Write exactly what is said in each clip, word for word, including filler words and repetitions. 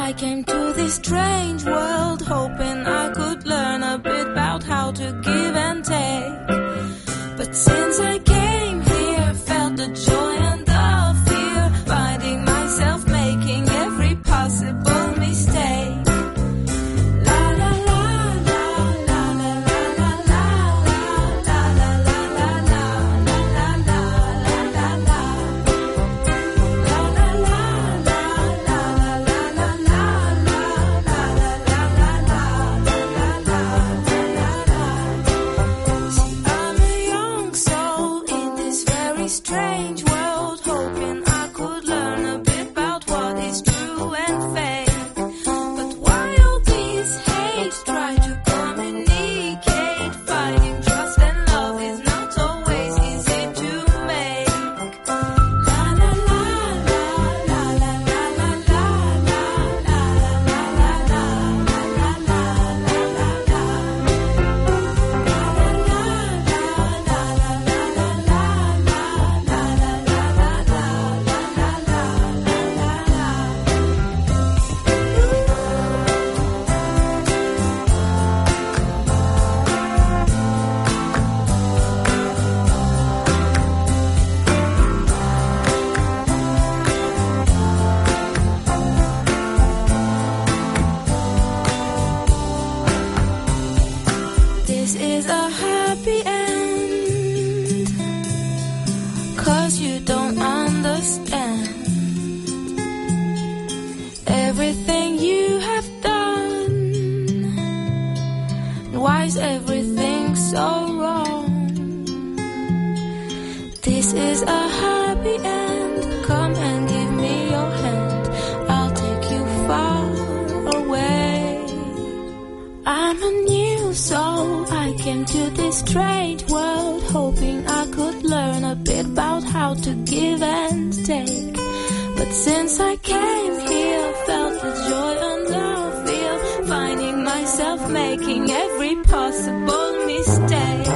I came to this strange world hoping I could learn a bit about how to give and take. But since I came here, felt the joy and the fear, finding myself making every possible mistake. Strange world, hoping I could learn a bit about what is true and fake. But why all these hates try to communicate? Finding trust and love is not always easy to make. La la la la la la la la la la la la la la la This is a happy end, 'cause you don't understand everything you have done. Why is everything so wrong? This is a happy end, come and give me your hand, I'll take you far away. I'm a new soul, I came to this strange world hoping I could learn a bit about how to give and take. But since I came here, felt the joy and the fear, finding myself making every possible mistake.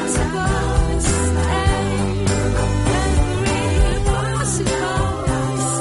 Possible mistake.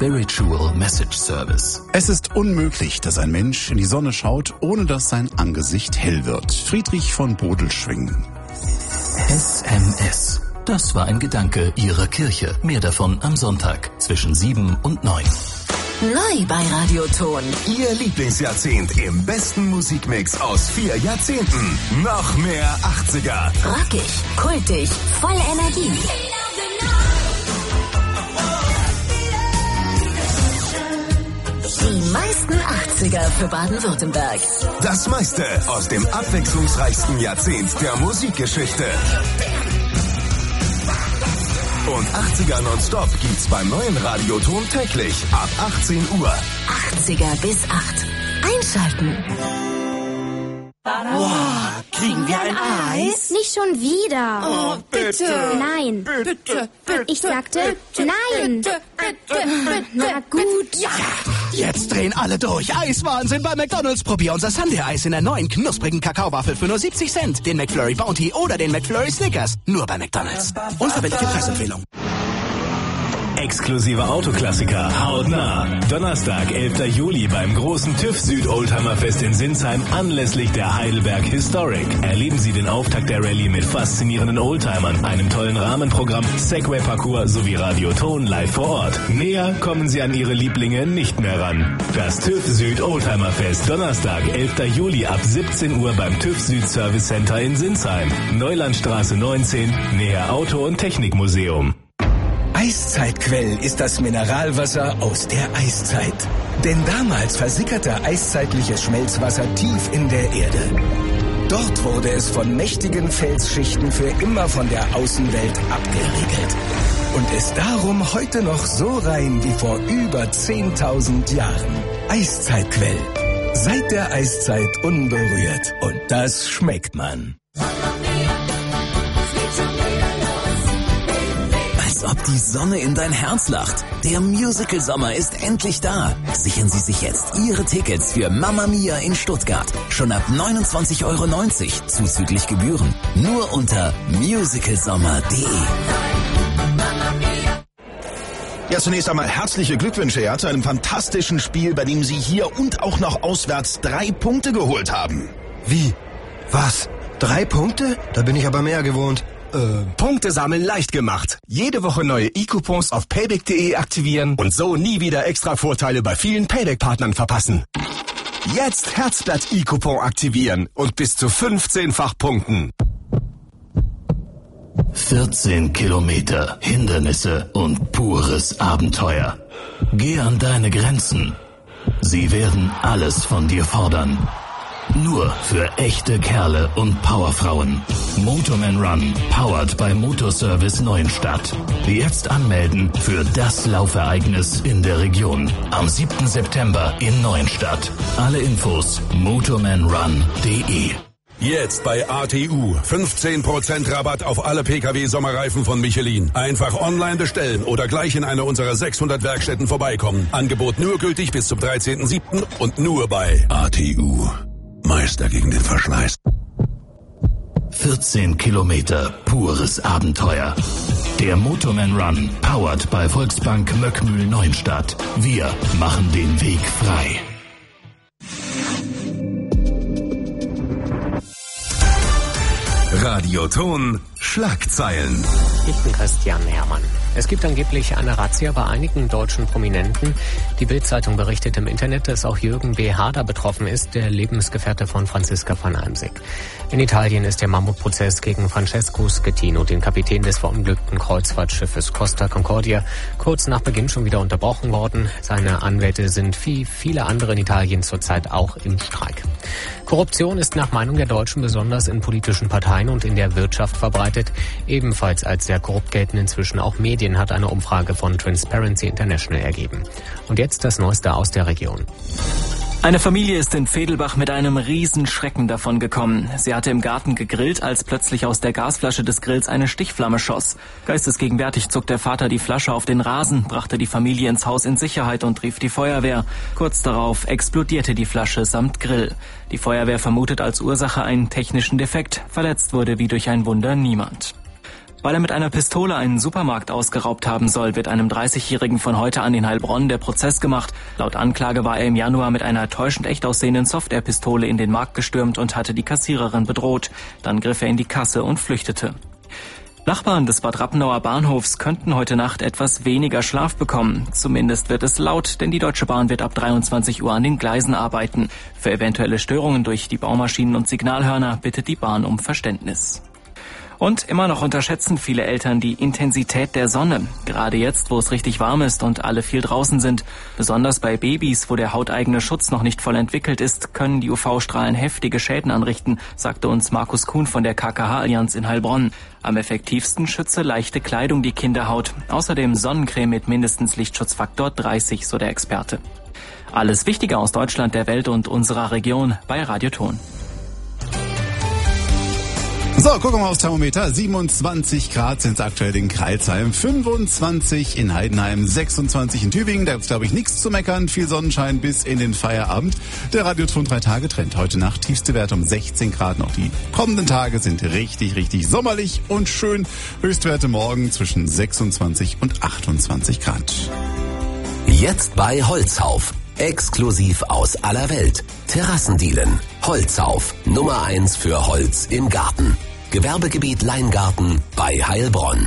Spiritual Message Service. Es ist unmöglich, dass ein Mensch in die Sonne schaut, ohne dass sein Angesicht hell wird. Friedrich von Bodelschwingh. S M S. Das war ein Gedanke Ihrer Kirche. Mehr davon am Sonntag zwischen sieben und neun. Neu bei Radioton. Ihr Lieblingsjahrzehnt im besten Musikmix aus vier Jahrzehnten. Noch mehr achtziger. Rockig, kultig, voll Energie. Die meisten achtziger für Baden-Württemberg. Das meiste aus dem abwechslungsreichsten Jahrzehnt der Musikgeschichte. Und achtziger nonstop gibt's beim neuen Radioton täglich ab achtzehn Uhr. achtziger bis acht. Einschalten. Wow, kriegen wir ein Eis? Nicht schon wieder. Oh, bitte. Nein. Bitte, bitte. Ich sagte nein. Bitte, bitte, bitte. Na gut. Ja. Jetzt drehen alle durch. Eiswahnsinn bei McDonald's. Probier unser Sunday-Eis in der neuen knusprigen Kakaowaffel für nur siebzig Cent. Den McFlurry Bounty oder den McFlurry Snickers. Nur bei McDonald's. Unverbindliche Preisempfehlung. Exklusive Autoklassiker hautnah. Donnerstag, elfter Juli beim großen TÜV Süd Oldtimerfest in Sinsheim anlässlich der Heidelberg Historic. Erleben Sie den Auftakt der Rallye mit faszinierenden Oldtimern, einem tollen Rahmenprogramm, Segway-Parcours sowie Radioton live vor Ort. Näher kommen Sie an Ihre Lieblinge nicht mehr ran. Das TÜV Süd Oldtimerfest, Donnerstag, elfter Juli ab siebzehn Uhr beim TÜV Süd Service Center in Sinsheim. Neulandstraße neunzehn, näher Auto- und Technikmuseum. Eiszeitquell ist das Mineralwasser aus der Eiszeit. Denn damals versickerte eiszeitliches Schmelzwasser tief in der Erde. Dort wurde es von mächtigen Felsschichten für immer von der Außenwelt abgeriegelt. Und ist darum heute noch so rein wie vor über zehntausend Jahren. Eiszeitquell. Seit der Eiszeit unberührt. Und das schmeckt man. Ob die Sonne in dein Herz lacht. Der Musical-Sommer ist endlich da. Sichern Sie sich jetzt Ihre Tickets für Mamma Mia in Stuttgart. Schon ab neunundzwanzig Euro neunzig zuzüglich Gebühren. Nur unter musicalsommer punkt de. Ja, zunächst einmal herzliche Glückwünsche ja, zu einem fantastischen Spiel, bei dem Sie hier und auch noch auswärts drei Punkte geholt haben. Wie? Was? Drei Punkte? Da bin ich aber mehr gewohnt. Äh, Punkte sammeln leicht gemacht. Jede Woche neue E-Coupons auf payback punkt de aktivieren und so nie wieder extra Vorteile bei vielen Payback-Partnern verpassen. Jetzt Herzblatt E-Coupon aktivieren und bis zu fünfzehnfach punkten. vierzehn Kilometer, Hindernisse und pures Abenteuer. Geh an deine Grenzen. Sie werden alles von dir fordern. Nur für echte Kerle und Powerfrauen. Motorman Run, powered by Motorservice Neuenstadt. Jetzt anmelden für das Laufereignis in der Region. Am siebten September in Neuenstadt. Alle Infos motormanrun punkt de. Jetzt bei A T U. fünfzehn Prozent Rabatt auf alle Pkw-Sommerreifen von Michelin. Einfach online bestellen oder gleich in eine unserer sechshundert Werkstätten vorbeikommen. Angebot nur gültig bis zum dreizehnten siebten und nur bei A T U. Meister gegen den Verschleiß. vierzehn Kilometer, pures Abenteuer. Der Motorman Run, powered by Volksbank Möckmühl Neuenstadt. Wir machen den Weg frei. Radioton Schlagzeilen. Ich bin Christian Herrmann. Es gibt angeblich eine Razzia bei einigen deutschen Prominenten. Die Bild-Zeitung berichtet im Internet, dass auch Jürgen B. Harder betroffen ist, der Lebensgefährte von Franziska van Almsick. In Italien ist der Mammutprozess gegen Francesco Schettino, den Kapitän des verunglückten Kreuzfahrtschiffes Costa Concordia, kurz nach Beginn schon wieder unterbrochen worden. Seine Anwälte sind wie viele andere in Italien zurzeit auch im Streik. Korruption ist nach Meinung der Deutschen besonders in politischen Parteien und in der Wirtschaft verbreitet. Ebenfalls als sehr korrupt gelten inzwischen auch Medien, hat eine Umfrage von Transparency International ergeben. Und jetzt das Neueste aus der Region. Eine Familie ist in Vedelbach mit einem Riesenschrecken davongekommen. Sie hatte im Garten gegrillt, als plötzlich aus der Gasflasche des Grills eine Stichflamme schoss. Geistesgegenwärtig zog der Vater die Flasche auf den Rasen, brachte die Familie ins Haus in Sicherheit und rief die Feuerwehr. Kurz darauf explodierte die Flasche samt Grill. Die Feuerwehr vermutet als Ursache einen technischen Defekt. Verletzt wurde wie durch ein Wunder niemand. Weil er mit einer Pistole einen Supermarkt ausgeraubt haben soll, wird einem dreißigjährigen von heute an in Heilbronn der Prozess gemacht. Laut Anklage war er im Januar mit einer täuschend echt aussehenden Software-Pistole in den Markt gestürmt und hatte die Kassiererin bedroht. Dann griff er in die Kasse und flüchtete. Nachbarn des Bad Rappenauer Bahnhofs könnten heute Nacht etwas weniger Schlaf bekommen. Zumindest wird es laut, denn die Deutsche Bahn wird ab dreiundzwanzig Uhr an den Gleisen arbeiten. Für eventuelle Störungen durch die Baumaschinen und Signalhörner bittet die Bahn um Verständnis. Und immer noch unterschätzen viele Eltern die Intensität der Sonne. Gerade jetzt, wo es richtig warm ist und alle viel draußen sind. Besonders bei Babys, wo der hauteigene Schutz noch nicht voll entwickelt ist, können die U V-Strahlen heftige Schäden anrichten, sagte uns Markus Kuhn von der K K H-Allianz in Heilbronn. Am effektivsten schütze leichte Kleidung die Kinderhaut. Außerdem Sonnencreme mit mindestens Lichtschutzfaktor dreißig, so der Experte. Alles Wichtige aus Deutschland, der Welt und unserer Region bei Radioton. So, gucken wir mal aufs Thermometer. siebenundzwanzig Grad sind es aktuell in Crailsheim, fünfundzwanzig in Heidenheim, sechsundzwanzig in Tübingen. Da gibt's, glaube ich, nichts zu meckern. Viel Sonnenschein bis in den Feierabend. Der Radioton drei Tage Trend. Heute Nacht tiefste Werte um sechzehn Grad. Noch die kommenden Tage sind richtig, richtig sommerlich und schön. Höchstwerte morgen zwischen sechsundzwanzig und achtundzwanzig Grad. Jetzt bei Holzhauf. Exklusiv aus aller Welt. Terrassendielen. Holzhauf. Nummer eins für Holz im Garten. Gewerbegebiet Leingarten bei Heilbronn.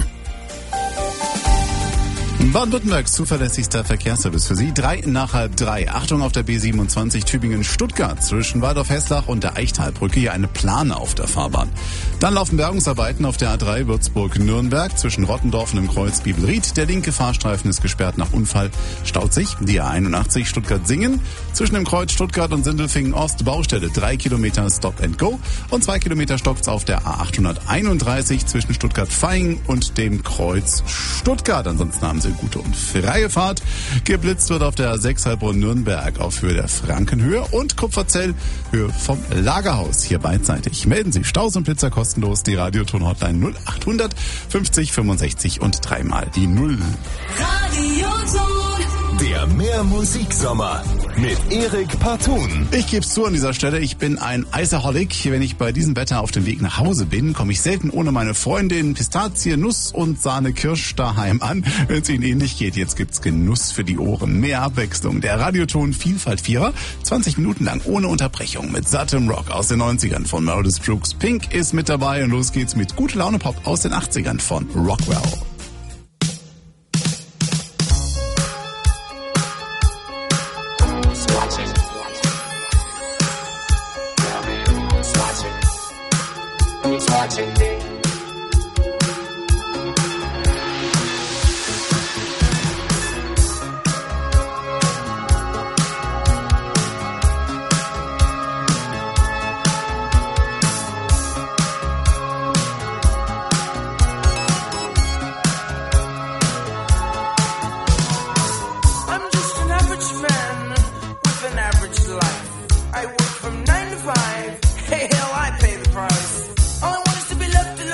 Baden-Württembergs zuverlässigster Verkehrsservice für Sie. Drei nach halb drei. Achtung auf der B siebenundzwanzig Tübingen-Stuttgart. Zwischen Waldorf-Hesslach und der Eichtalbrücke hier eine Plane auf der Fahrbahn. Dann laufen Bergungsarbeiten auf der A drei Würzburg-Nürnberg zwischen Rottendorf und dem Kreuz Bibelried. Der linke Fahrstreifen ist gesperrt nach Unfall. Staut sich die A einundachtzig Stuttgart-Singen. Zwischen dem Kreuz Stuttgart und Sindelfingen-Ost Baustelle. Drei Kilometer Stop and Go. Und zwei Kilometer stockt's auf der A achthunderteinunddreißig zwischen Stuttgart-Vaihingen und dem Kreuz Stuttgart. Ansonsten haben Sie gute und freie Fahrt. Geblitzt wird auf der A sechs Heilbronn-Nürnberg auf Höhe der Frankenhöhe und Kupferzell Höhe vom Lagerhaus. Hier beidseitig. Melden Sie Staus und Blitzer kostenlos. Die Radioton-Hotline null achthundert fünfzig fünfundsechzig und dreimal die Null. Radioton. Der Mehr-Musik-Sommer mit Erik Partun. Ich gebe es zu an dieser Stelle, ich bin ein Eisaholic. Wenn ich bei diesem Wetter auf dem Weg nach Hause bin, komme ich selten ohne meine Freundin Pistazie, Nuss und Sahne Kirsch daheim an. Wenn es Ihnen ähnlich geht, jetzt gibt's Genuss für die Ohren. Mehr Abwechslung. Der Radioton Vielfalt-Vierer. zwanzig Minuten lang ohne Unterbrechung mit sattem Rock aus den neunzigern von Meredith Brooks. Pink ist mit dabei und los geht's mit Gute Laune Pop aus den achtzigern von Rockwell. Watching me. I'm just an average man with an average life. I work from nine to five. Hey, hell, I pay the price. All I want is to be left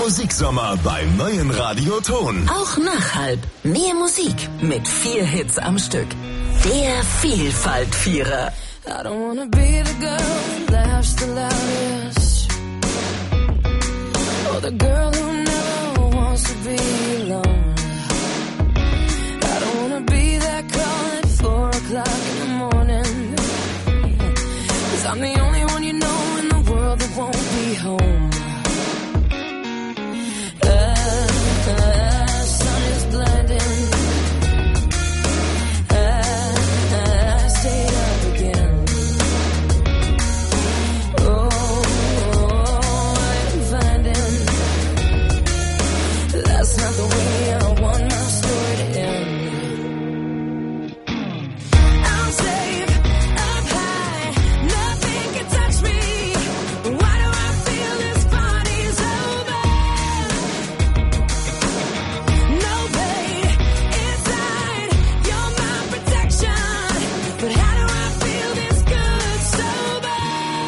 Musiksommer beim neuen Radioton. Auch nach halb. Mehr Musik mit vier Hits am Stück. Der Vielfalt-Vierer. I don't wanna be the girl that laughs the loudest, or the girl who never wants to be alone. I don't wanna be that call at four o'clock in the morning, 'cause I'm the only one you know in the world that won't be home. The sun is blinding. I stayed up again. Oh, I'm finding that's not the way I want my story to end. I'm safe up high, nothing can touch me. Why do I feel this party's over? No pain inside, you're my protection. But how do I feel this good sober?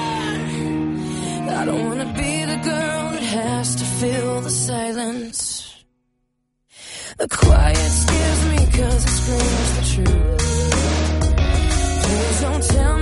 I don't wanna be the girl that has to fill the silence. The quiet scares me 'cause it screams the truth. Please don't tell